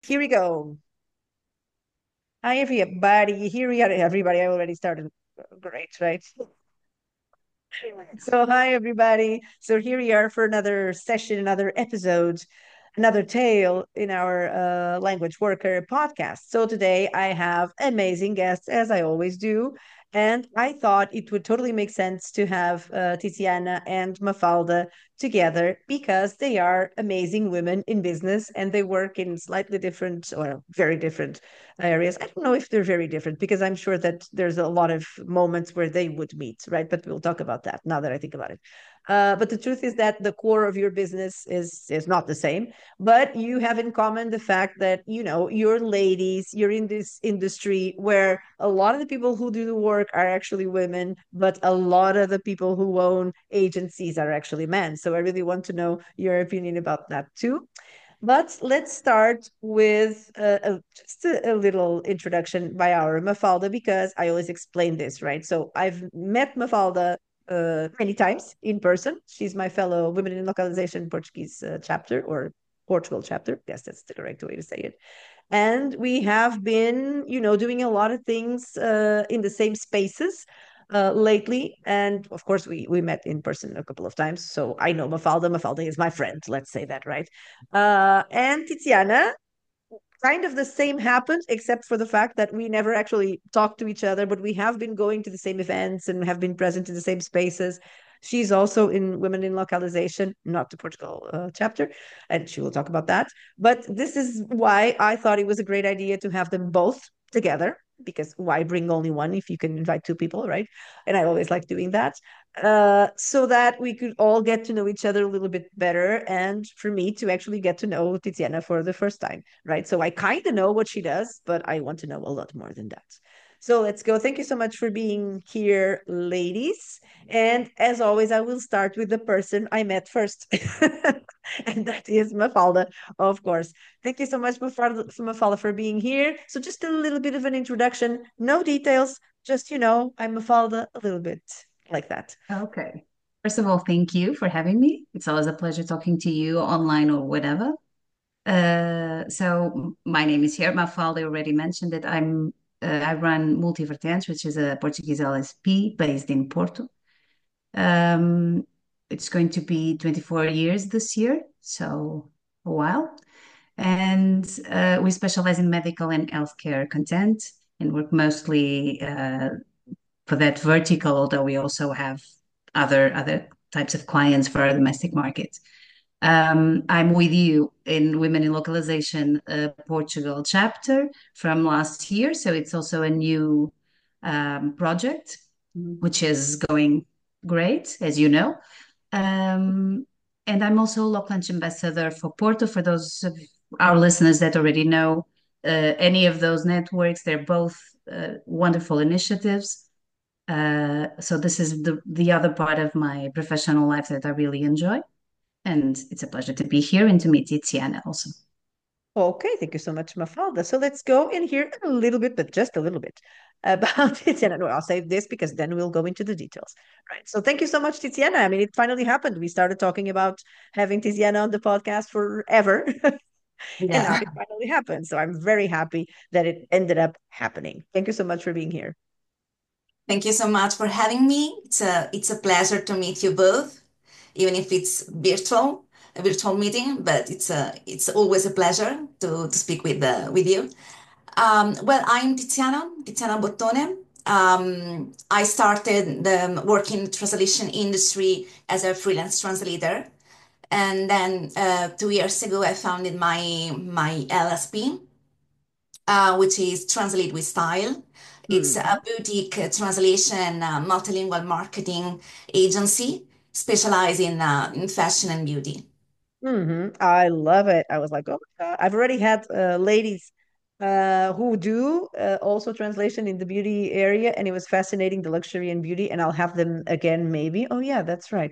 Here we go. Hi, everybody. Here we are. Everybody, I already started. Great, right? So, hi, everybody. So, here we are for another session, another episode, another tale in our Language Worker podcast. So, today I have amazing guests, as I always do. And I thought it would totally make sense to have Tiziana and Mafalda together because they are amazing women in business and they work in slightly different or very different areas. I don't know if they're very different because I'm sure that there's a lot of moments where they would meet, right? But we'll talk about that now that I think about it. But the truth is that the core of your business is not the same, but you have in common the fact that you're ladies, you're in this industry where a lot of the people who do the work are actually women, but a lot of the people who own agencies are actually men. So I really want to know your opinion about that too. But let's start with just a little introduction by our Mafalda, because I always explain this, right? So I've met Mafalda many times in person. She's my fellow Women in Localization Portuguese chapter, or Portugal chapter. Yes, that's the correct way to say it. And we have been, doing a lot of things in the same spaces lately. And of course, we met in person a couple of times. So I know Mafalda. Mafalda is my friend. Let's say that, right? And Tiziana, kind of the same happened, except for the fact that we never actually talked to each other, but we have been going to the same events and have been present in the same spaces. She's also in Women in Localization, not the Portugal chapter, and she will talk about that. But this is why I thought it was a great idea to have them both together, because why bring only one if you can invite two people, right? And I always like doing that, so that we could all get to know each other a little bit better, and for me to actually get to know Tiziana for the first time, right? So I kind of know what she does, but I want to know a lot more than that. So let's go. Thank you so much for being here, ladies. And as always, I will start with the person I met first, and that is Mafalda, of course. Thank you so much, Mafalda, for being here. So just a little bit of an introduction, no details, just, I'm Mafalda a little bit like that. Okay. First of all, thank you for having me. It's always a pleasure talking to you online or whatever. My name is Herma Falde. Already mentioned that I run Multivertentes, which is a Portuguese LSP based in Porto. Um, it's going to be 24 years this year, so a while. And we specialize in medical and healthcare content and work mostly for that vertical, although we also have other types of clients for our domestic market. I'm with you in Women in Localization Portugal chapter from last year, so it's also a new project, which is going great, as you know. Um, and I'm also local launch ambassador for Porto. For those of our listeners that already know any of those networks, they're both wonderful initiatives. So this is the other part of my professional life that I really enjoy, and it's a pleasure to be here and to meet Tiziana also. Okay, thank you so much, Mafalda. So let's go in here a little bit, but just a little bit about Tiziana. No, I'll save this because then we'll go into the details, right? So thank you so much, Tiziana. I mean, it finally happened. We started talking about having Tiziana on the podcast forever, and now Yeah. it finally happened. So I'm very happy that it ended up happening. Thank you so much for being here. Thank you so much for having me. It's a pleasure to meet you both, even if it's a virtual meeting, but it's always a pleasure to speak with you. Well, I'm Tiziana Bottone. I started working in the translation industry as a freelance translator, and then 2 years ago I founded my LSP, which is Translate with Style. It's Hmm. a boutique translation multilingual marketing agency specialized in fashion and beauty. I love it. I was like, oh my God. I've already had ladies who do also translation in the beauty area, and it was fascinating, the luxury and beauty, and I'll have them again maybe. Oh yeah, that's right.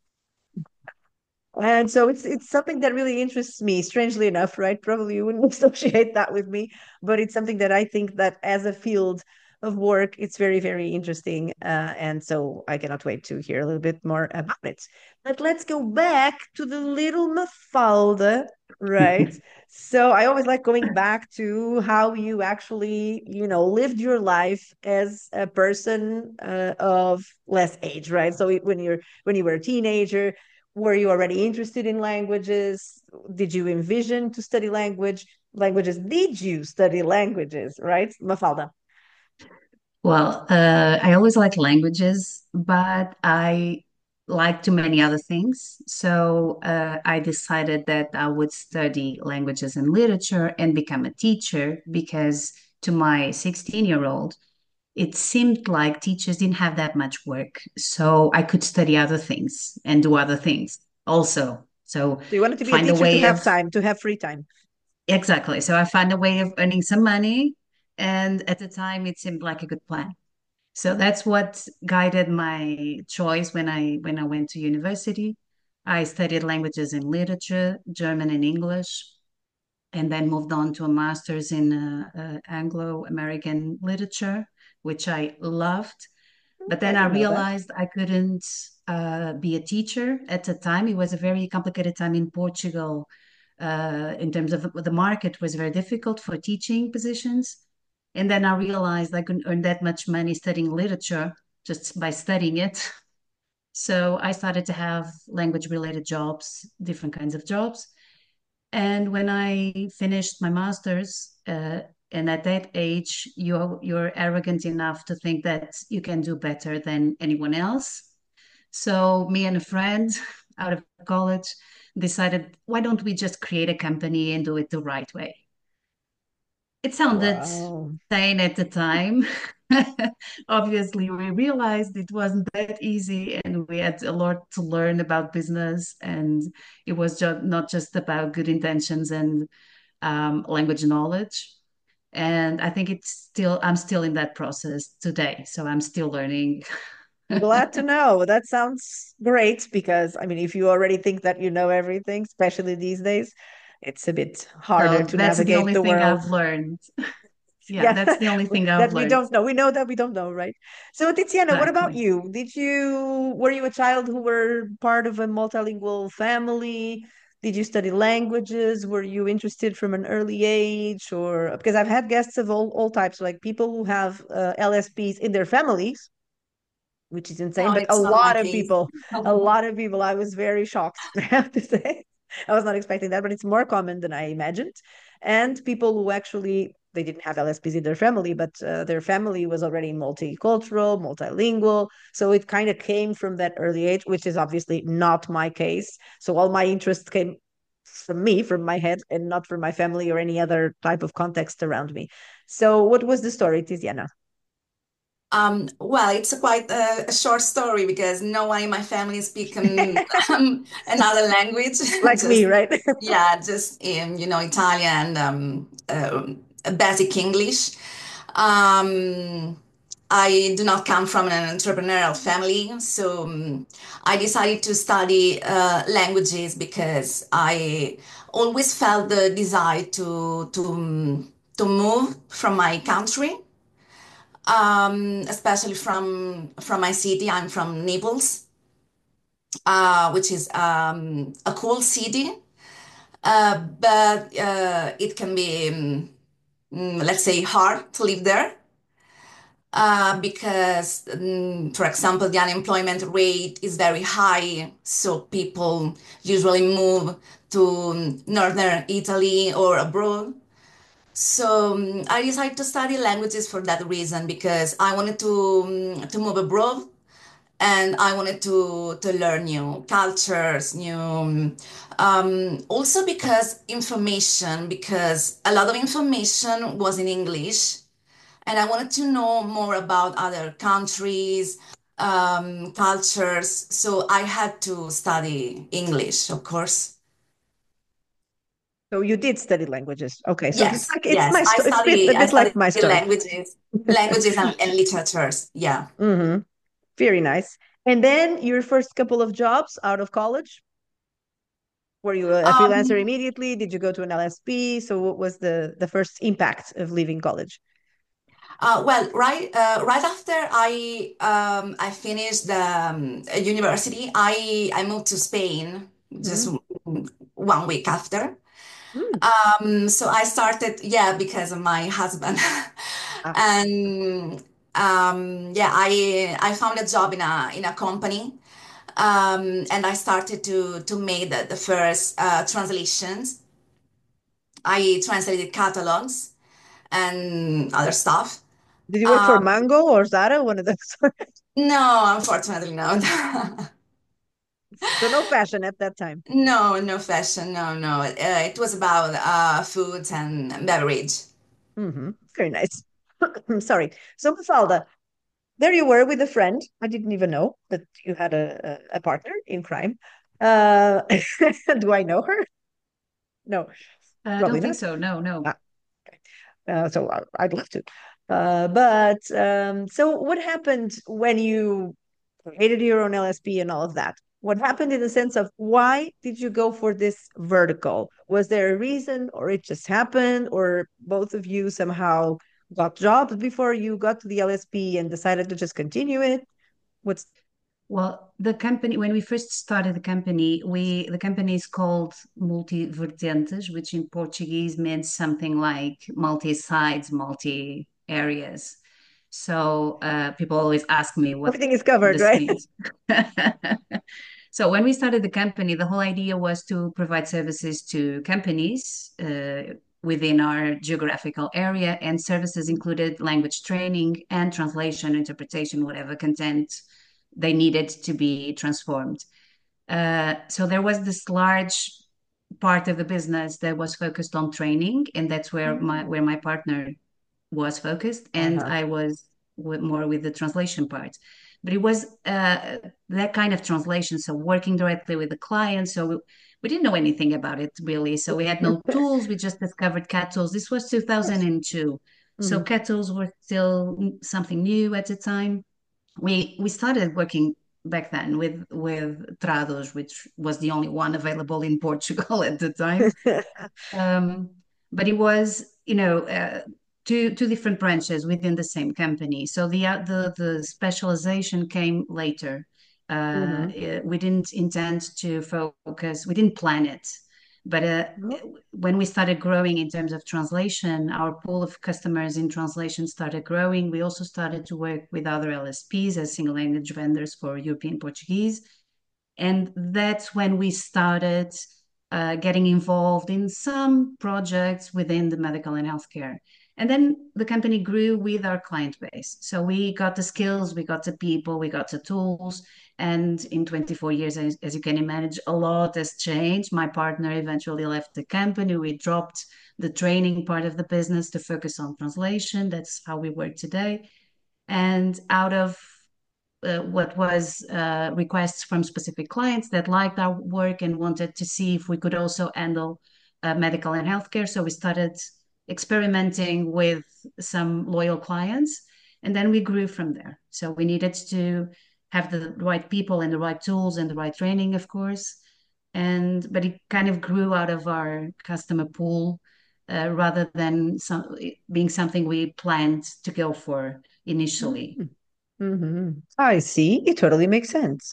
And so it's something that really interests me, strangely enough, right? Probably you wouldn't associate that with me, but it's something that I think that as a field of work. It's very, very interesting. And so I cannot wait to hear a little bit more about it. But let's go back to the little Mafalda, right? So I always like going back to how you actually, lived your life as a person of less age, right? So when you were a teenager, were you already interested in languages? Did you envision to study languages? Did you study languages, right, Mafalda? Well, I always like languages, but I like too many other things. So I decided that I would study languages and literature and become a teacher because to my 16-year-old, it seemed like teachers didn't have that much work. So I could study other things and do other things also. So So you wanted to be a find a teacher to way have of, time, to have free time. exactly. So I found a way of earning some money. And at the time, it seemed like a good plan. So that's what guided my choice when I went to university. I studied languages and literature, German and English, and then moved on to a master's in Anglo-American literature, which I loved. But I then I didn't know that. realized I couldn't be a teacher at the time. It was a very complicated time in Portugal. In terms of the market was very difficult for teaching positions. And then I realized I couldn't earn that much money studying literature just by studying it. So I started to have language related jobs, different kinds of jobs. And when I finished my master's, and at that age, you're arrogant enough to think that you can do better than anyone else. So me and a friend out of college decided, why don't we just create a company and do it the right way? It sounded Wow. sane at the time. Obviously, we realized it wasn't that easy, and we had a lot to learn about business. And it was just not just about good intentions and language knowledge. And I think I'm still in that process today. So I'm still learning. Glad to know. That sounds great because, I mean, if you already think that you know everything, especially these days, it's a bit harder So to that's the navigate only the thing world. I've learned. Yeah, Yeah, that's the only thing I've that we learned. don't know. We know that we don't know, right? So, Tiziana, what about Exactly. you? Were you a child who were part of a multilingual family? Did you study languages? Were you interested from an early age? Or because I've had guests of all types, like people who have LSPs in their families, which is insane. No, But it's not my case. a lot of people, I was very shocked, I have to say. I was not expecting that, but it's more common than I imagined. And people who actually, they didn't have LSPs in their family, but their family was already multicultural, multilingual. So it kind of came from that early age, which is obviously not my case. So all my interest came from me, from my head, and not from my family or any other type of context around me. So what was the story, Tiziana? Well, it's a quite a short story because no one in my family speak another language. Like me, Just right? yeah, just Italian, basic English. Um, I do not come from an entrepreneurial family, so I decided to study languages because I always felt the desire to move from my country, especially from my city. I'm from Naples, which is a cool city, but it can be, let's say, hard to live there because, for example, the unemployment rate is very high. So people usually move to northern Italy or abroad. So I decided to study languages for that reason because I wanted to move abroad and I wanted to learn new cultures, new also because information, because a lot of information was in English, and I wanted to know more about other countries, cultures. So I had to study English, of course. So you did study languages. Okay, so it's Yes, like it's yes. my story. It's a I bit like studied my story. languages and literatures. Yeah. Hmm. Very nice. And then your first couple of jobs out of college, were you a freelancer Um, immediately? Did you go to an LSP? So what was the first impact of leaving college? Well, right after I finished the university, I moved to Spain just Mm, 1 week after. mm. So I started, yeah, because of my husband, Ah, and yeah, I found a job in a company, and I started to make the first translations. I translated catalogs and other stuff. did you work for Um, Mango or Zara? One of those. no, unfortunately, no. So no fashion at that time. No, no fashion, no, no. It was about food and beverage. Very nice. I'm sorry. So Mafalda, there you were with a friend. I didn't even know that you had a partner in crime. Uh, do I know her? No, I probably don't think not. so. No, no. Ah, okay. So I'd love to. So what happened when you created your own LSP and all of that? What happened in the sense of why did you go for this vertical? Was there a reason, or it just happened, or both of you somehow got jobs before you got to the LSP and decided to just continue it? What's Well, the company, when we first started the company, the company is called Multivertentes, which in Portuguese meant something like multi-sides, multi-areas. So people always ask me what everything is covered, this right? means. So when we started the company, the whole idea was to provide services to companies within our geographical area, and services included language training and translation, interpretation, whatever content they needed to be transformed. So there was this large part of the business that was focused on training, and that's Mm. where my partner was focused, and Uh-huh. I was more with the translation part. But it was that kind of translation, so working directly with the client. So we didn't know anything about it really. So we had no tools. We just discovered cat tools. This was Yes. 2002. So Mhm. cat tools were still something new at the time. We started working back then with Trados, which was the only one available in Portugal at the time. Um, but it was, two different branches within the same company. So the specialization came later. Mhm. We didn't intend to focus. We didn't plan it. But Oh. when we started growing in terms of translation, our pool of customers in translation started growing. We also started to work with other LSPs as single language vendors for European Portuguese. And that's when we started getting involved in some projects within the medical and healthcare. And then the company grew with our client base. So we got the skills, we got the people, we got the tools. And in 24 years, as you can imagine, a lot has changed. My partner eventually left the company. We dropped the training part of the business to focus on translation. That's how we work today. And out of what was requests from specific clients that liked our work and wanted to see if we could also handle medical and healthcare. So we started experimenting with some loyal clients, and then we grew from there. So we needed to have the right people and the right tools and the right training, of course. But it kind of grew out of our customer pool rather than being something we planned to go for initially. Mhm. Mhm. I see. It totally makes sense.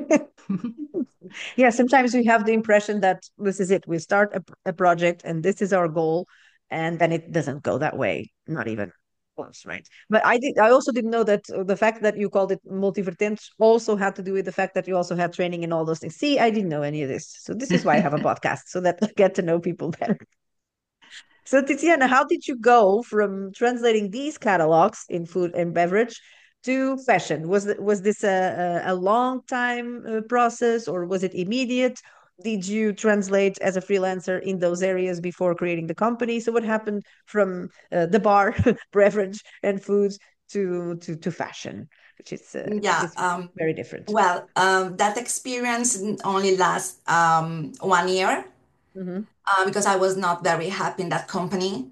Yeah, sometimes we have the impression that this is it. We start a project and this is our goal, and then it doesn't go that way. Not even close, right? But I also didn't know that the fact that you called it multivertent also had to do with the fact that you also had training in all those things. See, I didn't know any of this. So this is why I have a podcast, so that I get to know people better. So, Tiziana, how did you go from translating these catalogs in food and beverage to fashion? Was this a long time process, or was it immediate? Did you translate as a freelancer in those areas before creating the company? So, what happened from the bar, beverage, and foods to fashion, which Yeah. is very different. Well, that experience only lasts 1 year Mm-hmm. because I was not very happy in that company.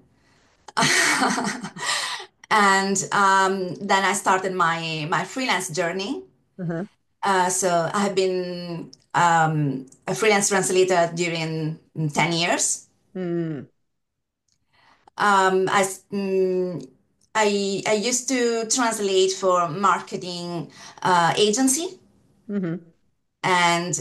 And then I started my freelance journey. Uh-huh. So I have been a freelance translator during 10 years. Mm. I, s- mm, I used to translate for marketing agency, Hmm. and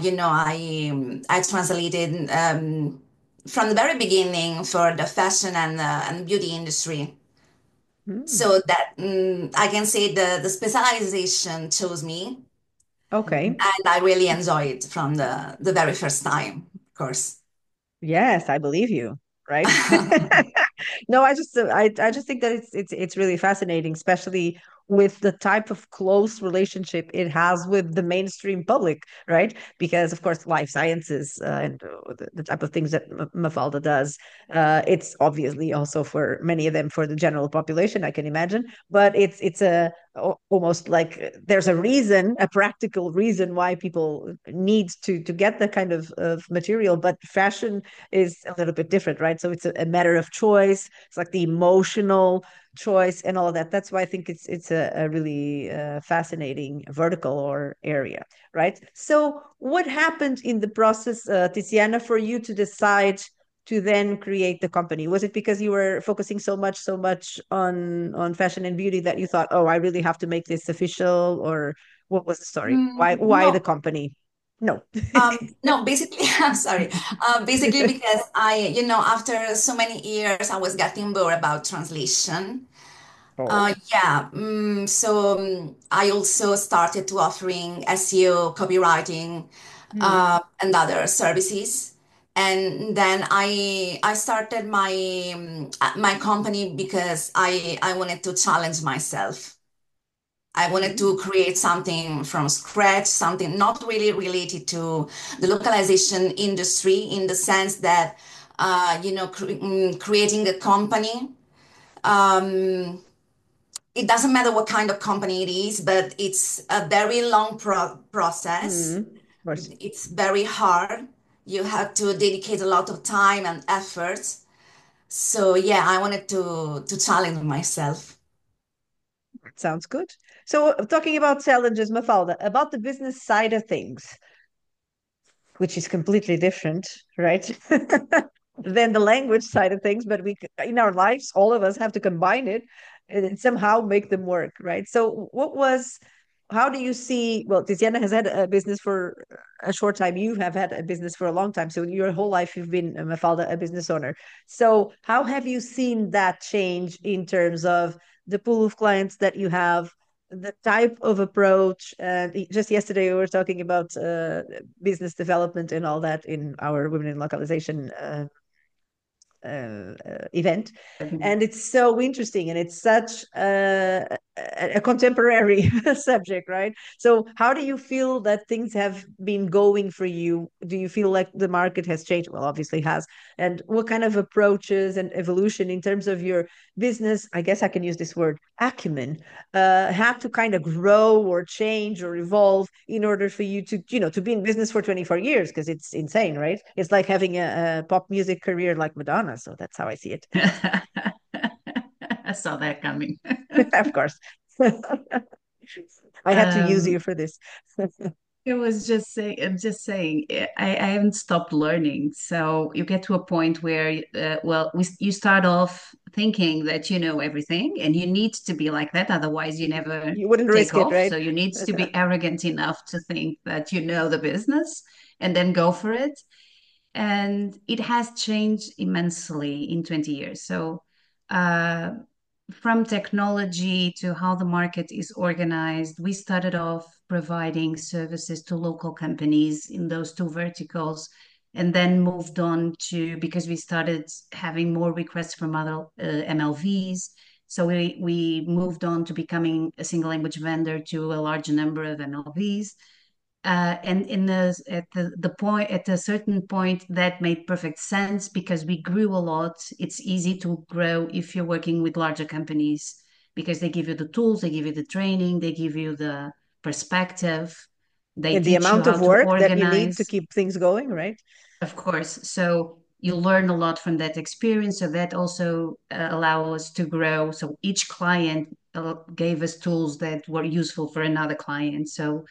I translated from the very beginning for the fashion and beauty industry. Mm. So that I can say the specialization chose me, Okay. and I really enjoy it from the very first time, of course. Yes, I believe you, right? No, I just think that it's really fascinating, especially with the type of close relationship it has with the mainstream public, right? Because of course, life sciences and the type of things that Mafalda does, it's obviously also for many of them for the general population, I can imagine. But it's a almost like there's a reason, a practical reason why people need to get that kind of material. But fashion is a little bit different, right? So it's a matter of choice. It's like the emotional choice and all of that. That's why I think it's a really fascinating vertical or area, right? So what happened in the process, Tiziana, for you to decide to then create the company? Was it because you were focusing so much on fashion and beauty that you thought, oh, I really have to make this official, or what was the story? Why the No, company? No. no, basically, I'm sorry. Basically, because after so many years, I was getting bored about translation. Oh. Yeah, I also started to offering SEO, copywriting, Mm. and other services. And then I started my company because I wanted to challenge myself. I wanted to Mm. create something from scratch, something not really related to the localization industry in the sense that, creating a company. Um, it doesn't matter what kind of company it is, but it's a very long process. Mm. Of course. It's very hard. You have to dedicate a lot of time and effort. So yeah, I wanted to challenge myself. Sounds good. So, talking about challenges, Mafalda, about the business side of things, which is completely different, right? Than the language side of things, but in our lives, all of us have to combine it and somehow make them work, right? So, how do you see? Well, Tiziana has had a business for a short time. You have had a business for a long time. So, your whole life, you've been, Mafalda, a business owner. So, how have you seen that change in terms of the pool of clients that you have? The type of approach, and just yesterday we were talking about business development and all that in our Women in Localization event. And it's so interesting, and it's such a contemporary subject, right? So, how do you feel that things have been going for you? Do you feel like the market has changed? Well, obviously has. And what kind of approaches and evolution in terms of your business, I guess I can use this word, acumen, have to kind of grow or change or evolve in order for you to be in business for 24 years? Because it's insane, right? It's like having a pop music career like Madonna. So that's how I see it. I saw that coming. Of course. I had to use Um, you for this. it was I'm just saying, I haven't stopped learning. So you get to a point where, you start off thinking that you know everything, and you need to be like that. Otherwise, you never You wouldn't take risk it, off. right? So you need to be arrogant enough to think that you know the business and then go for it. And it has changed immensely in 20 years. So, uh, from technology to how the market is organized, we started off providing services to local companies in those two verticals, and then moved on to, because we started having more requests from other MLVs. So we moved on to becoming a single language vendor to a large number of MLVs. And at a certain point that made perfect sense because we grew a lot. It's easy to grow if you're working with larger companies because they give you the tools, they give you the training, they give you the perspective, they And the teach you amount how of to work that you need to organize, keep things going, right? of course. So you learn a lot from that experience. So that also allow us to grow. So each client gave us tools that were useful for another client. So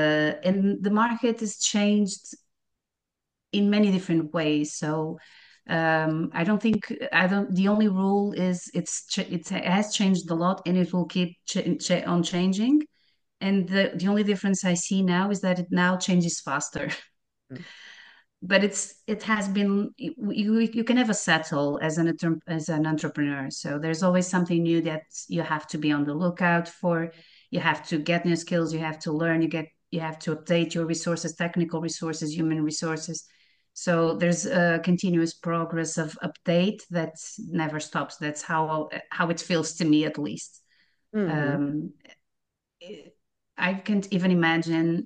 and the market has changed in many different ways. So I don't think I don't. The only rule is it has changed a lot, and it will keep on changing. And the only difference I see now is that it now changes faster. Mm. But it has been you can never settle as an entrepreneur. So there's always something new that you have to be on the lookout for. You have to get new skills. You have to learn. You have to update your resources, technical resources, human resources. So there's a continuous progress of update that never stops. That's how it feels to me, at least. Mhm. Um, I can't even imagine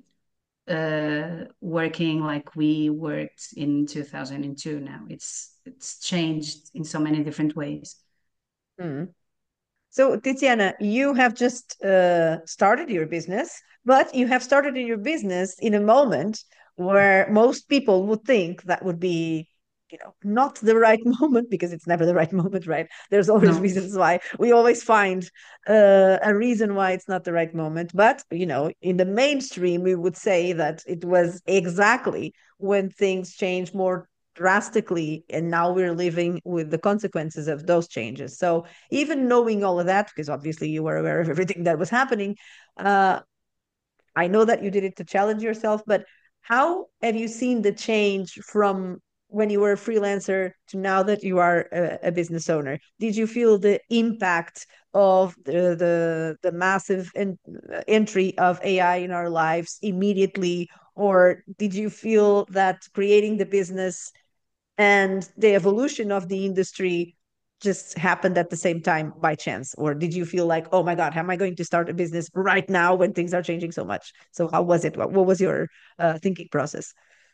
working like we worked in 2002 now. It's changed in so many different ways. Mhm. So, Tiziana, you have just started your business, but you have started your business in a moment where most people would think that would be, not the right moment because it's never the right moment, right? There's always No, reasons why. We always find a reason why it's not the right moment. But, in the mainstream, we would say that it was exactly when things change more drastically, and now we're living with the consequences of those changes. So, even knowing all of that, because obviously you were aware of everything that was happening, uh, I know that you did it to challenge yourself, but how have you seen the change from when you were a freelancer to now that you are a business owner? Did you feel the impact of the massive entry of AI in our lives immediately, or did you feel that creating the business and the evolution of the industry just happened at the same time by chance? Or did you feel like, oh my God, how am I going to start a business right now when things are changing so much? So how was it? What was your thinking process?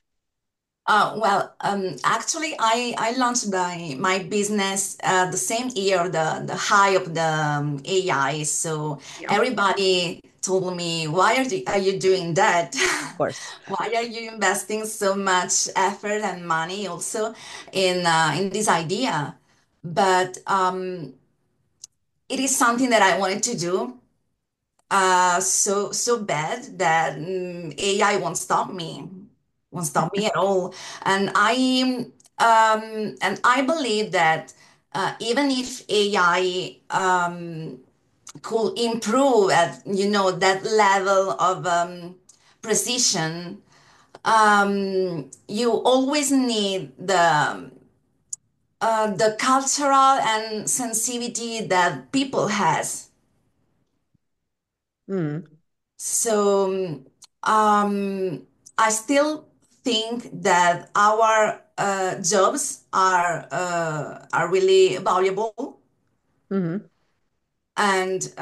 Well, actually, I launched my business the same year, the high of the AI. So Yeah, of everybody told me, why are you doing that? course. Why are you investing so much effort and money also in this idea? But it is something that I wanted to do so bad that AI won't stop me at all. And I believe that even if AI could improve at that level of precision, you always need the cultural and sensitivity that people has. Mm, So I still think that our jobs are really valuable, hmm and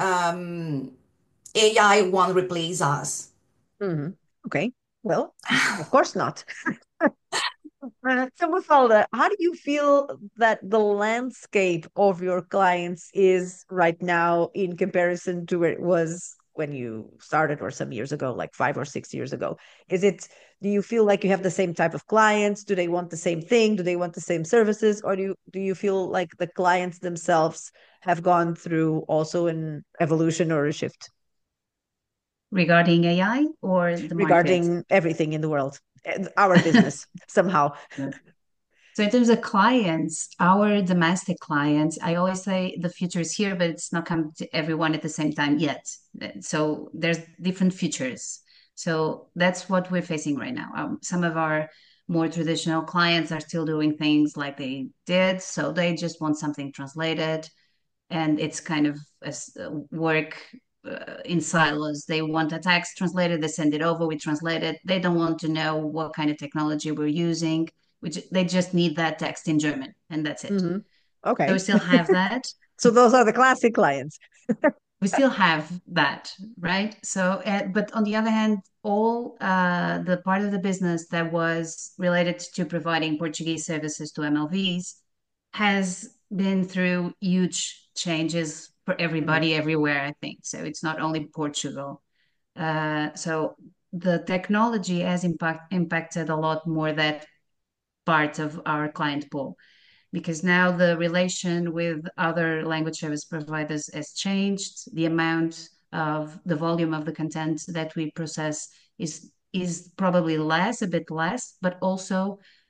AI won't replace us. hmm Okay. Well, of course not. So, Mafalda, how do you feel that the landscape of your clients is right now in comparison to where it was when you started or some years ago, like 5 or 6 years ago? Is it, do you feel like you have the same type of clients? Do they want the same thing? Do they want the same services? Or do you feel like the clients themselves have gone through also an evolution or a shift regarding AI or the market. regarding everything in the world, our business somehow? So in terms of clients, our domestic clients, I always say the future is here, but it's not come to everyone at the same time yet. So there's different futures. So that's what we're facing right now. Some of our more traditional clients are still doing things like they did, so they just want something translated, and it's kind of work in silos. They want a text translated, they send it over, we translate it. They don't want to know what kind of technology we're using, which they just need that text in German, and that's it. Hmm So we Okay. still have that. So those are the classic clients. We still have that, right? So, but on the other hand, all the part of the business that was related to providing Portuguese services to MLVs has been through huge changes for Mhm, everybody everywhere, I think. So it's not only Portugal. So the technology has impacted a lot more that part of our client pool, because now the relation with other language service providers has changed. The amount of the volume of the content that we process is probably less, a bit less, but also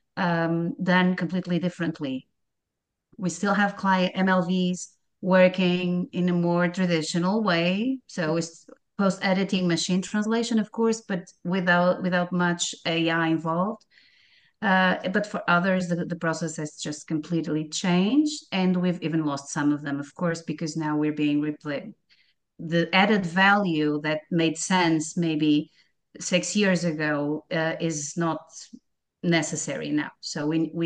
done completely differently. We still have client MLVs working in a more traditional way. So it's post editing machine translation, of course, but without much AI involved. But for others, the process has just completely changed, and we've even lost some of them, of course, because now we're being replaced. The added value that made sense maybe 6 years ago is not necessary now. So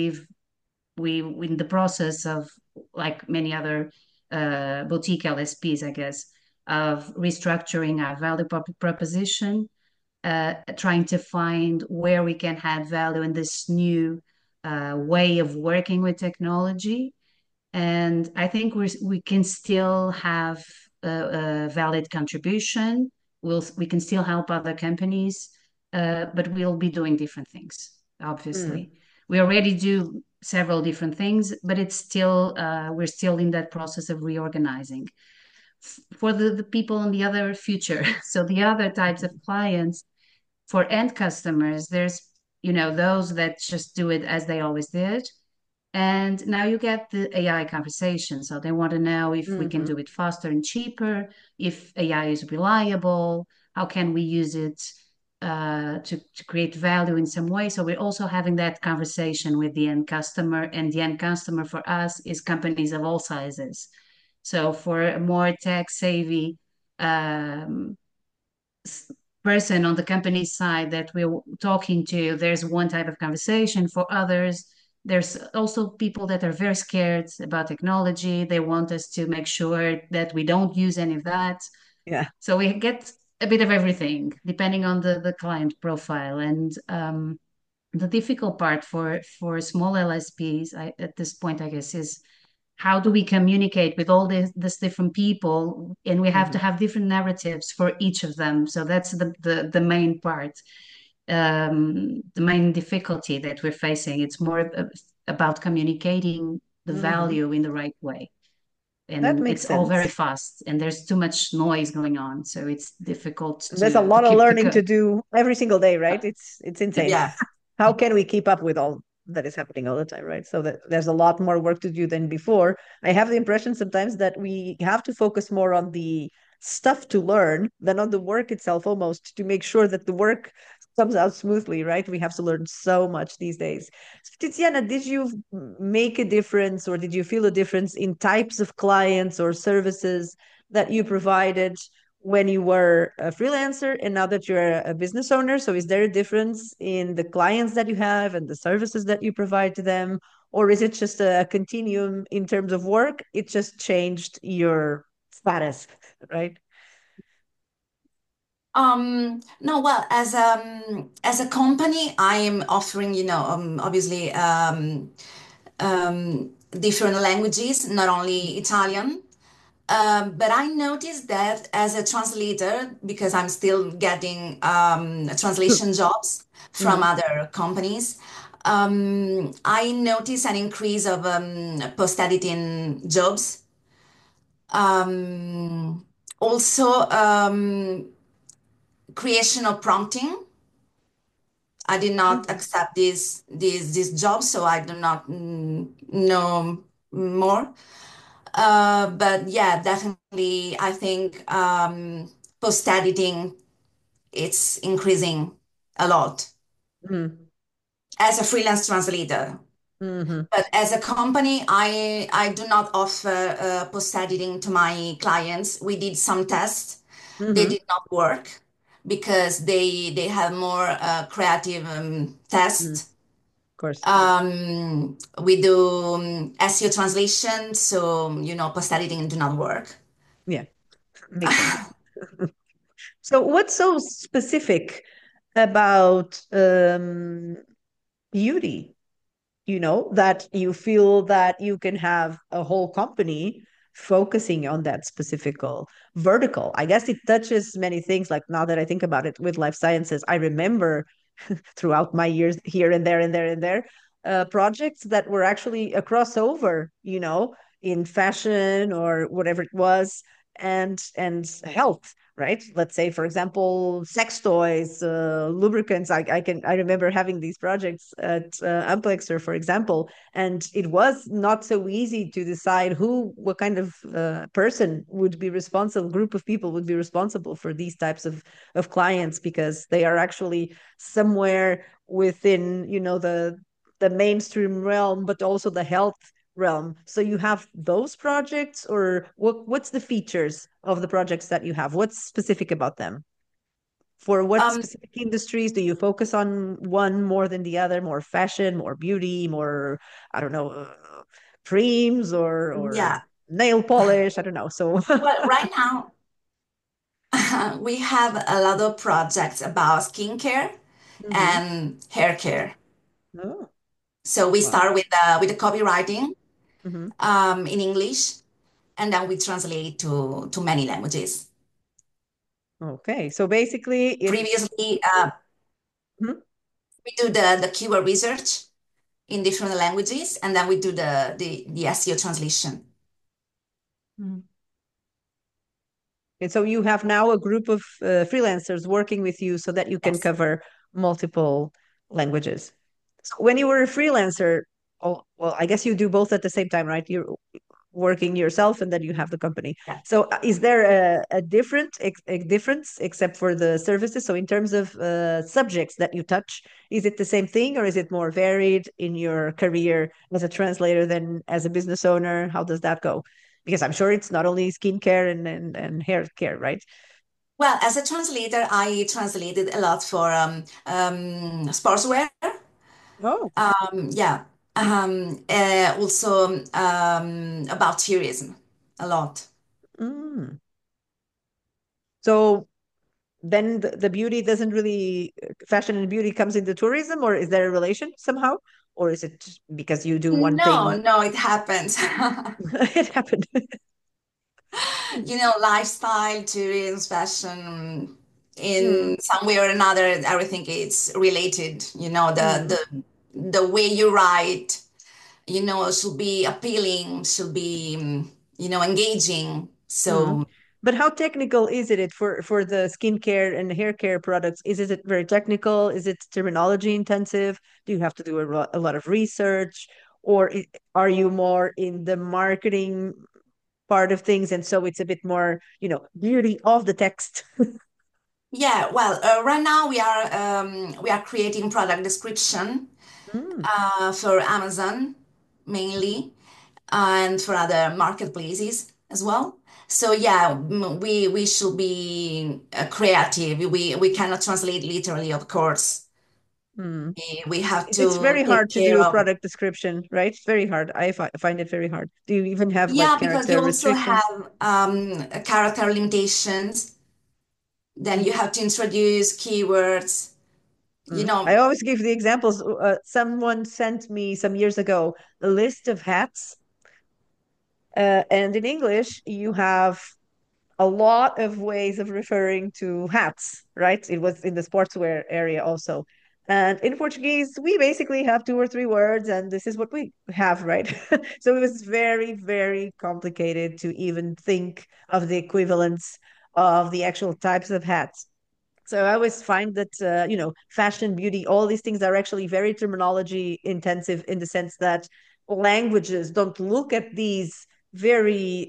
we in the process of, like many other boutique LSPs, I guess, of restructuring our value proposition, trying to find where we can add value in this new way of working with technology. And I think we can still have a valid contribution. We can still help other companies, but we'll be doing different things, Mm. obviously. We already do several different things, but it's still we're still in that process of reorganizing. For the people on the other future, so the other types of clients, for end customers, there's those that just do it as they always did. And now you get the AI conversation. So they want to know if we can Hmm. do it faster and cheaper, if AI is reliable, how can we use it to create value in some way. So we're also having that conversation with the end customer. And the end customer for us is companies of all sizes. So for a more tech savvy um, person on the company side that we're talking to, there's one type of conversation. For others, there's also people that are very scared about technology. They want us to make sure that we don't use any of that. Yeah. So we get a bit of everything depending on the client profile. And the difficult part for small LSPs at this point, I guess, is how do we communicate with all these different people, and we have to Hmm. have different narratives for each of them. So that's the main part, the main difficulty that we're facing. It's more about communicating the Hmm. value in the right way, That and makes it's all very sense. fast and there's too much noise going on, so it's difficult There's a to lot of keep the learning to do every single day, right? It's insane. Yeah. How can we keep up with all that is happening all the time, right? So that there's a lot more work to do than before. I have the impression sometimes that we have to focus more on the stuff to learn than on the work itself, almost to make sure that the work comes out smoothly, right? We have to learn so much these days. So, Tiziana, did you make a difference or did you feel a difference in types of clients or services that you provided when you were a freelancer and now that you're a business owner? So is there a difference in the clients that you have and the services that you provide to them? Or is it just a continuum in terms of work? It just changed your status, right? No, well, as a company, I am offering, obviously, different languages, not only Italian. But I noticed that as a translator, because I'm still getting translation jobs from Mhm. other companies, I noticed an increase of post-editing jobs. Also, creation of prompting. I did not Mhm. accept this job, so I do not know more. But yeah, definitely, I think post editing it's increasing a lot Mhm. as a freelance translator. Mhm. But as a company, I do not offer post editing to my clients. We did some tests; they Mhm. did not work because they have more creative Mhm. tests. Of course. We do SEO translation, so post editing do not work. Yeah, makes sense. So what's so specific about beauty, that you feel that you can have a whole company focusing on that specific vertical? I guess it touches many things. Like now that I think about it with life sciences, I remember throughout my years here and there and there and there, projects that were actually a crossover, in fashion or whatever it was. and health, right? Let's say, for example, sex toys, lubricants. I remember having these projects at Amplexer, for example, and it was not so easy to decide what kind of person would be responsible, group of people would be responsible for these types of clients, because they are actually somewhere within, the mainstream realm, but also the health realm. So you have those projects, or what's the features of the projects that you have? What's specific about them? For what Um, specific industries do you focus on, one more than the other? More fashion, more beauty, more, I don't know, creams, or yeah. nail polish? I don't know. So, Well, right now we have a lot of projects about skincare hmm. and hair care. Oh, So we wow. start with the copywriting Hmm. in English, and then we translate to many languages. Okay. So basically, it's. Previously, Mhm. we do the keyword research in different languages, and then we do the SEO translation. Mhm. And so you have now a group of freelancers working with you so that you can Yes. cover multiple languages. So when you were a freelancer, oh, well, I guess you do both at the same time, right? You're working yourself and then you have the company. Yeah. So is there a difference except for the services? So in terms of subjects that you touch, is it the same thing, or is it more varied in your career as a translator than as a business owner? How does that go? Because I'm sure it's not only skincare and hair care, right? Well, as a translator, I translated a lot for sportswear. Oh. Yeah. Also about tourism, a lot. Mm. So then the beauty doesn't really, fashion and beauty comes into tourism, or is there a relation somehow? Or is it just because you do one No, thing? no, it happens. It happened. Lifestyle, tourism, fashion, Mm, in some way or another, everything is related. mm, The way you write, should be appealing, should be, engaging. mm. So But how technical is it for the skincare and hair care products? Is it very technical? Is it terminology intensive? Do you have to do a lot of research? Or are you more in the marketing part of things, and so it's a bit more, beauty of the text? yeah, well, right now we are creating product description Mm, for Amazon mainly, and for other marketplaces as well. So yeah, we should be creative. We cannot translate literally, of course. mm. We have It's to very take hard to do care a of. product description, right? It's very hard. I find it very hard. Do you even have like Yeah, because you character also restrictions? have character limitations. Then you Mm, have to introduce keywords. You mm. know, I always give the examples. Someone sent me some years ago a list of hats, and in English you have a lot of ways of referring to hats, right? It was in the sportswear area also. And in Portuguese, we basically have two or three words, and this is what we have, right? So it was very, very complicated to even think of the equivalents of the actual types of hats. So I always find that, fashion, beauty, all these things are actually very terminology intensive, in the sense that languages don't look at very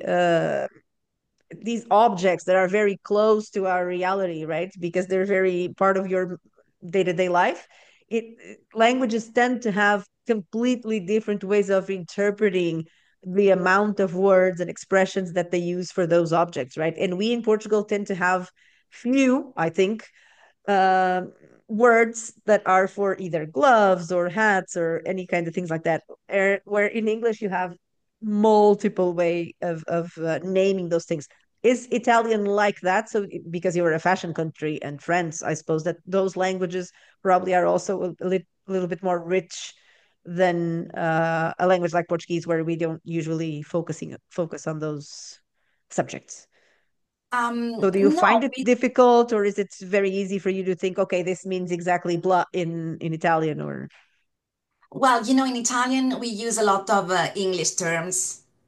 these objects that are very close to our reality, right? Because they're very part of your day-to-day life. Languages tend to have completely different ways of interpreting the amount of words and expressions that they use for those objects, right? And we in Portugal tend to have few, I think, uh, words that are for either gloves or hats or any kind of things like that. Where in English you have multiple way of naming those things. Is Italian like that? So because you're a fashion country, and France, I suppose that those languages probably are also a little bit more rich than a language like Portuguese, where we don't usually focus on those subjects. So do you no, find it difficult, or is it very easy for you to think, okay, this means exactly blah in Italian, or well, in Italian we use a lot of English terms.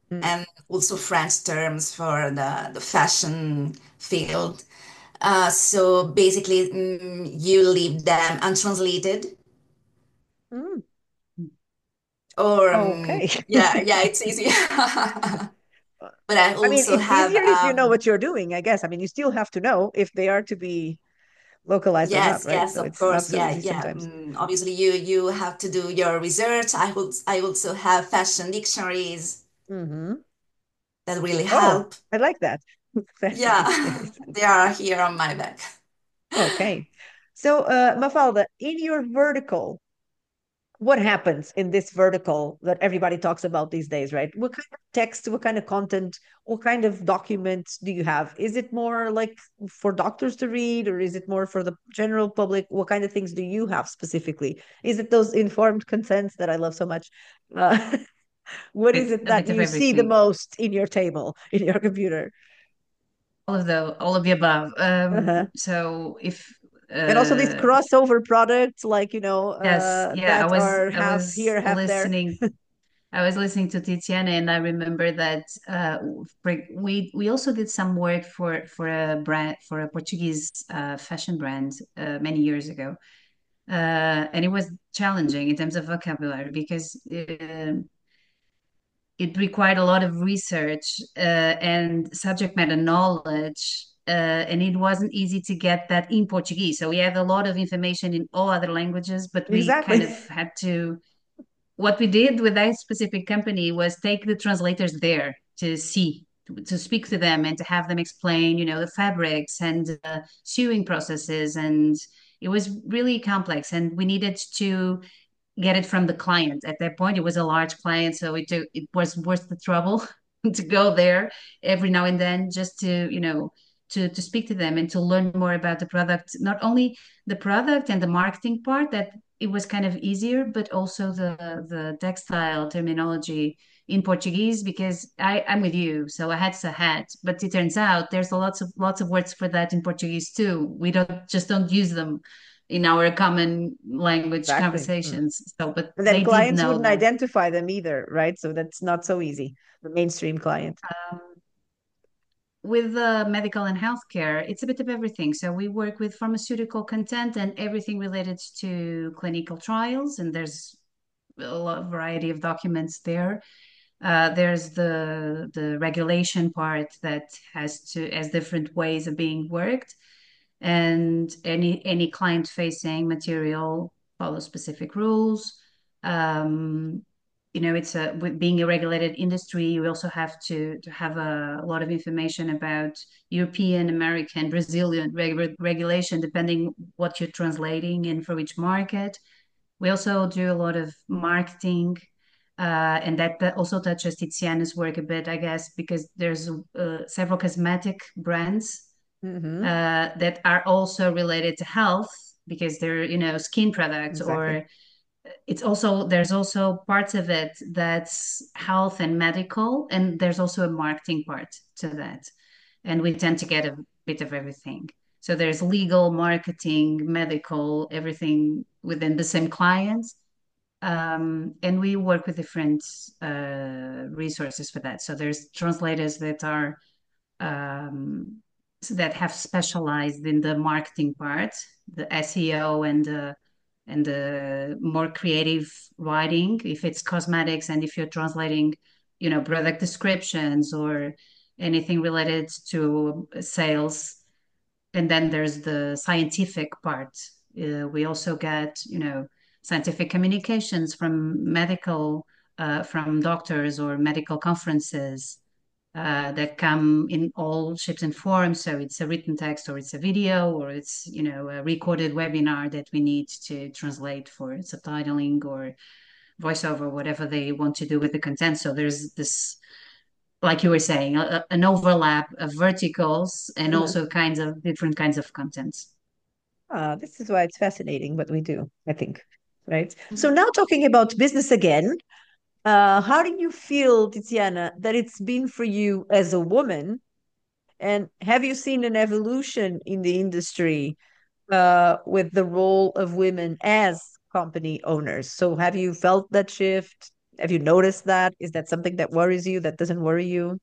Mm. and also French terms for the fashion field. So basically, you leave them untranslated, Mm. or Okay. yeah, it's easy. But I I mean, also it's have easier if you know what you're doing, I guess. I mean, you still have to know if they are to be localized or not, yes, right? yes, So of it's not course, so yeah, easy yeah. sometimes. Obviously, you have to do your research. I also have fashion dictionaries Hmm. that really Oh, help. I like that. Fashion Yeah, dictionaries. they are here on my back. Okay. So, Mafalda, in your vertical, what happens in this vertical that everybody talks about these days, right? What kind of text, what kind of content, what kind of documents do you have? Is it more like for doctors to read, or is it more for the general public? What kind of things do you have specifically? Is it those informed consents that I love so much? Uh, what is It's it a that bit of you see the everything. most in your table, in your computer? All of the above. Uh-huh. So if And also these uh, crossover products, like, yes, yeah, that are I have was here, have there. listening. I was listening to Tiziana, and I remember that we also did some work for a brand, for a Portuguese fashion brand many years ago, and it was challenging in terms of vocabulary because it required a lot of research and subject matter knowledge. And it wasn't easy to get that in Portuguese. So we have a lot of information in all other languages, but we kind Exactly. of had to. What we did with that specific company was take the translators there to see, to speak to them, and to have them explain, the fabrics and sewing processes. And it was really complex, and we needed to get it from the client. At that point, it was a large client, so it was worth the trouble to go there every now and then just to to speak to them and to learn more about the product. Not only the product and the marketing part, that it was kind of easier, but also the textile terminology in Portuguese, because I'm with you. So I had a hat, but it turns out there's a lots of words for that in Portuguese too. We don't use them in our common language Exactly. Mm. conversations. So, but And then they did clients know wouldn't them. identify them either, right? So that's not so easy. The mainstream client. Um, with medical and healthcare, it's a bit of everything. So we work with pharmaceutical content and everything related to clinical trials, and there's a lot variety of documents there. There's the regulation part that has different ways of being worked, and any client facing material follows specific rules. Um, it's with being a regulated industry, we also have to have a lot of information about European, American, Brazilian regulation, depending what you're translating and for which market. We also do a lot of marketing, and that also touches Tiziana's work a bit, I guess, because there's several cosmetic brands Hmm. that are also related to health, because they're skin products, Exactly. or it's also there's also parts of it that's health and medical, and there's also a marketing part to that, and we tend to get a bit of everything. So there's legal, marketing, medical, everything within the same clients. And we work with different resources for that. So there's translators that are um, that have specialized in the marketing part, the SEO, and the more creative writing. If it's cosmetics, and if you're translating, product descriptions or anything related to sales. And then there's the scientific part. We also get, scientific communications from from doctors or medical conferences that come in all shapes and forms. So it's a written text, or it's a video, or it's a recorded webinar that we need to translate for subtitling or voiceover, whatever they want to do with the content. So there's this, like you were saying, an overlap of verticals and Uh-huh. also kinds of different kinds of contents. This is why it's fascinating what we do, I think. Right. So now talking about business again, how do you feel, Tiziana, that it's been for you as a woman? And have you seen an evolution in the industry with the role of women as company owners? So have you felt that shift? Have you noticed that? Is that something that worries you, that doesn't worry you?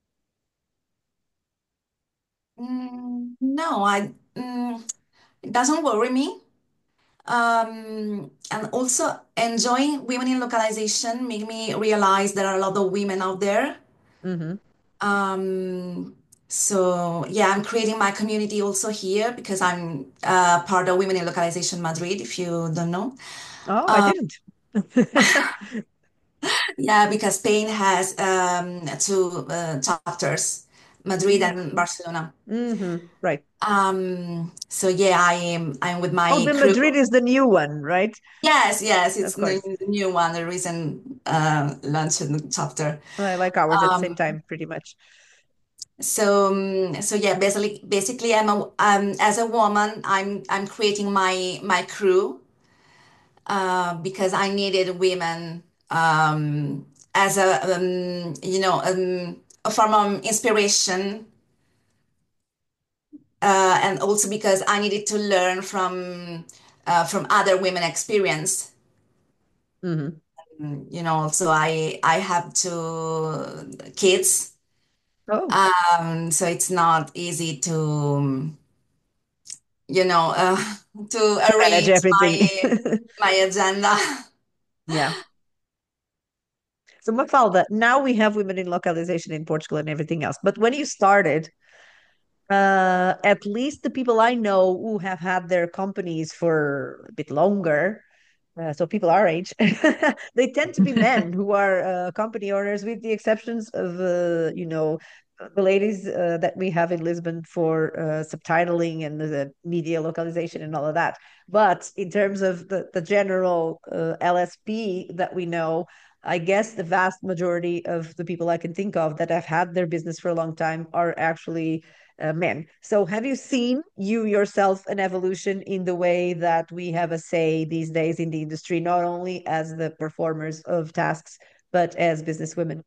No, it doesn't worry me. And also enjoying women in localization make me realize there are a lot of women out there. Hmm. Um, so yeah, I'm creating my community also here because I'm part of Women in Localization Madrid, if you don't know. Oh, I didn't. Yeah, because Spain has two chapters, Madrid Mm. and Barcelona. Right. So yeah, I'm with Oh, my the crew. Madrid is the new one, right? Yes, yes, Of it's course. the new one, the recent launched chapter. Like ours at the same Um, time, pretty much. so yeah, basically, as a woman, I'm creating my crew because I needed women as a form of inspiration, and also because I needed to learn from other women experience. Hmm. So I have two kids, Oh, so it's not easy to to to manage arrange everything. my agenda. Yeah. So Mafalda, now we have women in localization in Portugal and everything else. But when you started, at least the people I know who have had their companies for a bit longer, so people our age, they tend to be men who are company owners, with the exceptions of, the ladies that we have in Lisbon for subtitling and the media localization and all of that. But in terms of the general LSP that we know, I guess the vast majority of the people I can think of that have had their business for a long time are actually men. So, have you seen you yourself an evolution in the way that we have a say these days in the industry, not only as the performers of tasks, but as businesswomen?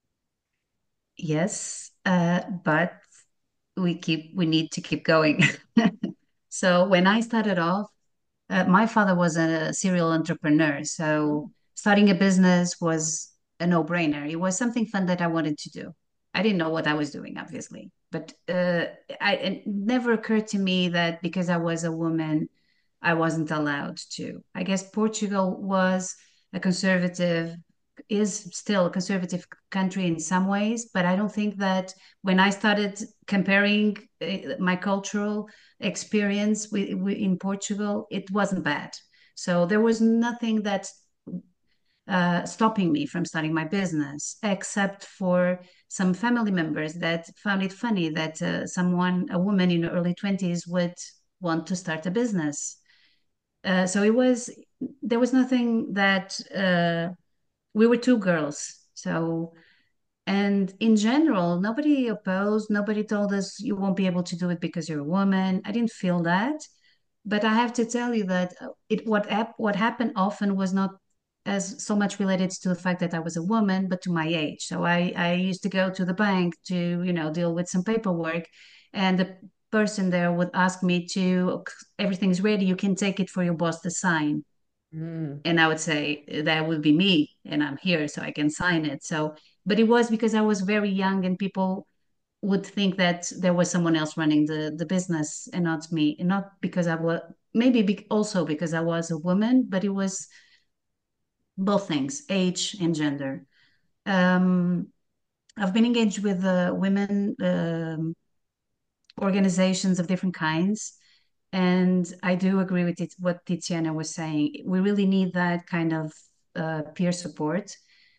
Yes, but we need to keep going. So when I started off, my father was a serial entrepreneur, so Mm. starting a business was a no-brainer. It was something fun that I wanted to do. I didn't know what I was doing, obviously, but it never occurred to me that because I was a woman, I wasn't allowed to. I guess Portugal was a conservative, is still a conservative country in some ways, but I don't think that when I started comparing my cultural experience in Portugal, it wasn't bad. So there was nothing that stopping me from starting my business, except for some family members that found it funny that a woman in her early 20s, would want to start a business. So there was nothing that we were two girls. So, and in general, nobody opposed, nobody told us you won't be able to do it because you're a woman. I didn't feel that. But I have to tell you that what happened often was not as so much related to the fact that I was a woman, but to my age. So I used to go to the bank to, deal with some paperwork, and the person there would ask me to, everything's ready, you can take it for your boss to sign. Mm. And I would say that would be me, and I'm here so I can sign it. So, but it was because I was very young, and people would think that there was someone else running the business and not me, and not because I was, maybe also because I was a woman, but it was both things, age and gender. Um, I've been engaged with women organizations of different kinds. And I do agree with what Tiziana was saying. We really need that kind of peer support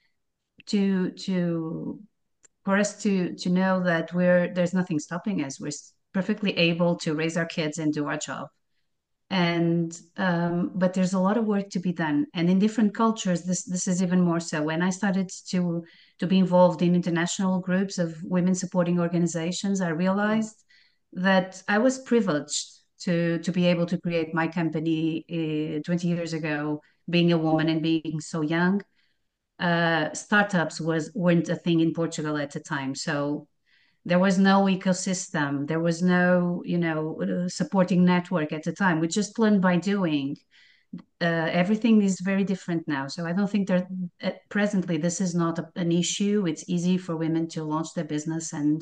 to for us to know that there's nothing stopping us. We're perfectly able to raise our kids and do our job. And but there's a lot of work to be done. And in different cultures, this is even more so. When I started to be involved in international groups of women supporting organizations, I realized that I was privileged to be able to create my company 20 years ago, being a woman and being so young. Startups weren't a thing in Portugal at the time, so there was no ecosystem, there was no supporting network at the time. We just learned by doing. everything is very different now. So I don't think there presently this is not an issue. It's easy for women to launch their business and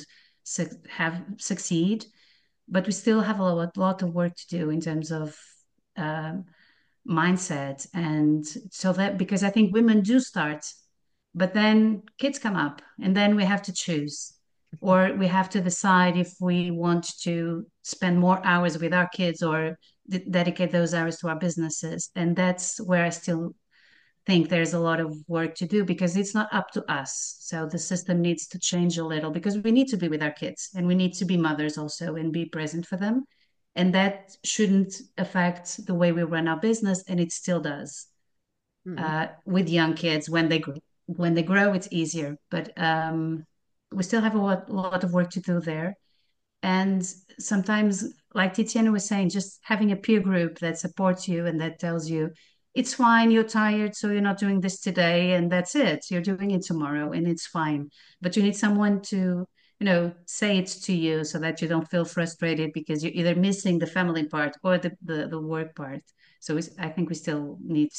succeed, but we still have lot of work to do in terms of um, mindset. And so that, because I think women do start, but then kids come up and then we have to choose, or we have to decide if we want to spend more hours with our kids or dedicate those hours to our businesses. And that's where I still think there's a lot of work to do, because it's not up to us. So the system needs to change a little, because we need to be with our kids and we need to be mothers also and be present for them. And that shouldn't affect the way we run our business, and it still does. With young kids, when they grow, it's easier, but we still have lot of work to do there. And sometimes, like Tiziana was saying, just having a peer group that supports you and that tells you it's fine, you're tired, so you're not doing this today, and that's it. You're doing it tomorrow, and it's fine. But you need someone to, say it to you so that you don't feel frustrated because you're either missing the family part or the work part. So I think we still need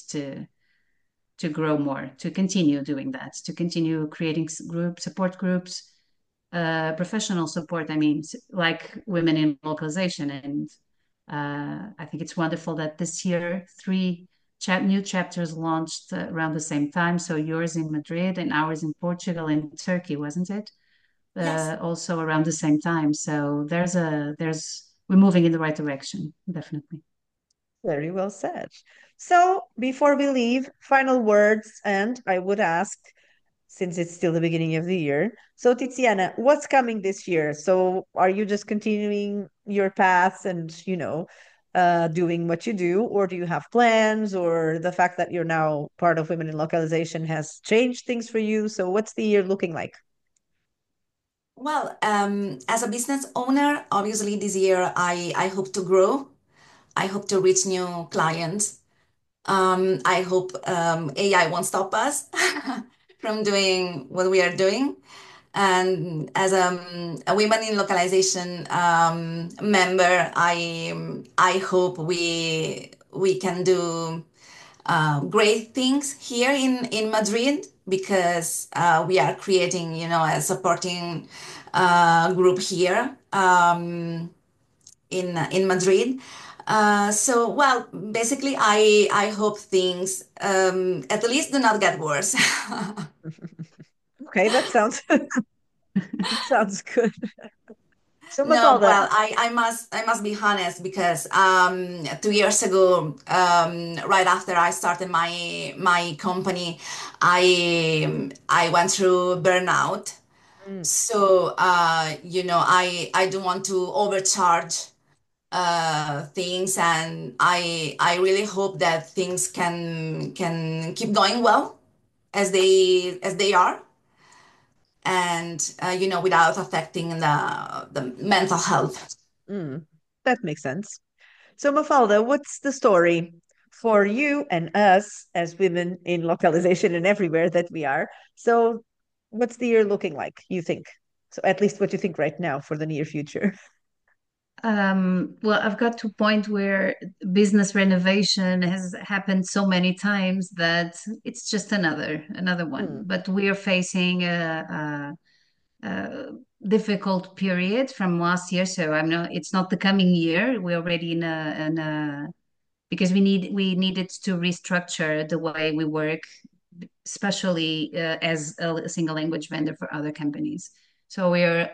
to grow more, to continue doing that, to continue creating support groups, professional support. I mean, like women in localization. And I think it's wonderful that this year three new chapters launched around the same time. So yours in Madrid and ours in Portugal and Turkey, wasn't it? Yes. Also around the same time. So we're moving in the right direction, definitely. Very well said. So before we leave, final words, and I would ask, since it's still the beginning of the year, so Tiziana, what's coming this year? So are you just continuing your path and, doing what you do, or do you have plans, or the fact that you're now part of Women in Localization has changed things for you? So what's the year looking like? Well, as a business owner, obviously this year I hope to grow. I hope to reach new clients. I hope AI won't stop us from doing what we are doing. And as a women in localization member, I hope we can do great things here in Madrid, because we are creating, a supporting group here in Madrid. So, well, basically, I hope things at least do not get worse. Okay, that sounds sounds good. So No, Mafalda, well, I must be honest, because 2 years ago, right after I started my company, I went through burnout. mm, So I don't want to overcharge things, and I really hope that things can keep going well as they are, and without affecting the mental health. mm, that makes sense. So, Mafalda, what's the story for you and us as women in localization and everywhere that we are? So, what's the year looking like, you think? So, at least what you think right now for the near future. Well, I've got to a point where business renovation has happened so many times that it's just another one. Mm, But we are facing a difficult period from last year, so I'm not. It's not the coming year. We're already in a because we needed to restructure the way we work, especially as a single language vendor for other companies. So we're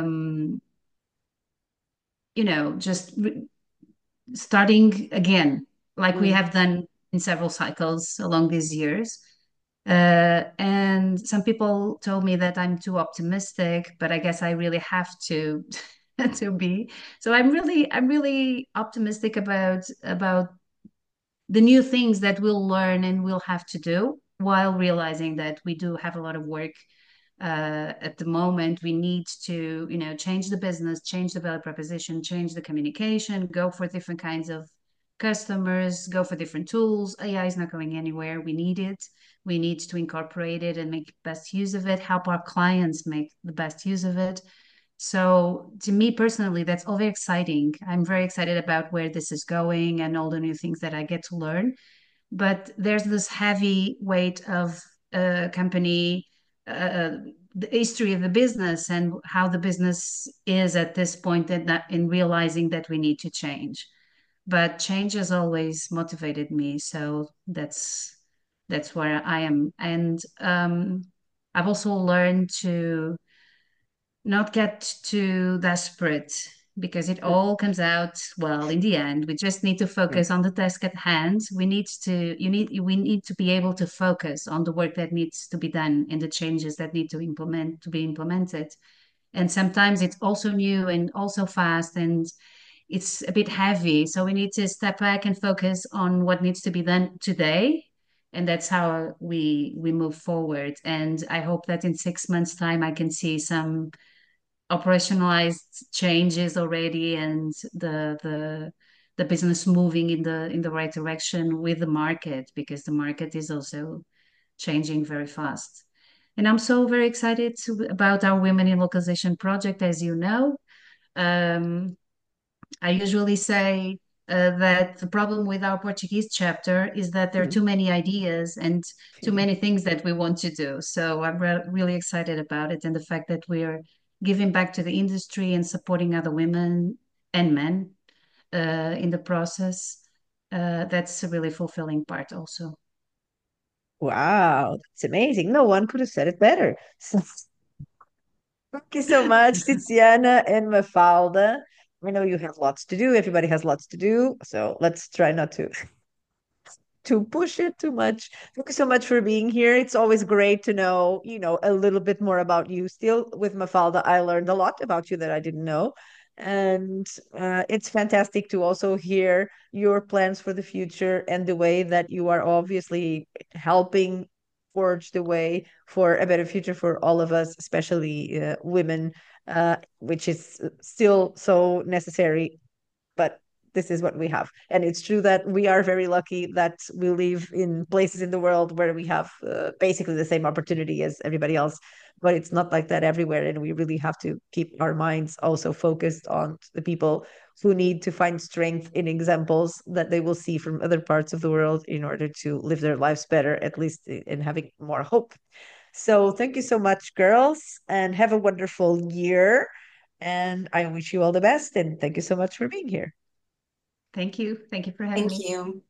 just starting again, like we mm, have done in several cycles along these years. And some people told me that I'm too optimistic, but I guess I really have to to be. So I'm really optimistic about the new things that we'll learn and we'll have to do, while realizing that we do have a lot of work at the moment. We need to, change the business, change the value proposition, change the communication, go for different kinds of customers, go for different tools. AI is not going anywhere. We need it. We need to incorporate it and make best use of it, help our clients make the best use of it. So to me personally, that's all very exciting. I'm very excited about where this is going and all the new things that I get to learn. But there's this heavy weight of a company, uh, the history of the business and how the business is at this point in, that, in realizing that we need to change. But change has always motivated me, so that's where I am. And I've also learned to not get too desperate because it all comes out well in the end. We just need to focus on the task at hand. We need to be able to focus on the work that needs to be done and the changes that need to be implemented. And sometimes it's also new and also fast and it's a bit heavy. So we need to step back and focus on what needs to be done today. And that's how we move forward. And I hope that in 6 months' time I can see some operationalized changes already and the business moving in the right direction with the market because the market is also changing very fast. And I'm so very excited about our Women in Localization project, as you know. Um, I usually say that the problem with our Portuguese chapter is that there are too many ideas and too many things that we want to do. So I'm really excited about it and the fact that we're giving back to the industry and supporting other women and men in the process. That's a really fulfilling part also. Wow, that's amazing. No one could have said it better. So, thank you so much, Tiziana and Mafalda. I know you have lots to do. Everybody has lots to do. So let's try not to push it too much. Thank you so much for being here. It's always great to know, a little bit more about you. Still, with Mafalda, I learned a lot about you that I didn't know. And it's fantastic to also hear your plans for the future and the way that you are obviously helping forge the way for a better future for all of us, especially women, which is still so necessary, but this is what we have. And it's true that we are very lucky that we live in places in the world where we have basically the same opportunity as everybody else. But it's not like that everywhere. And we really have to keep our minds also focused on the people who need to find strength in examples that they will see from other parts of the world in order to live their lives better, at least in having more hope. So thank you so much, girls, and have a wonderful year. And I wish you all the best. And thank you so much for being here. Thank you. Thank you for having Thank me. you.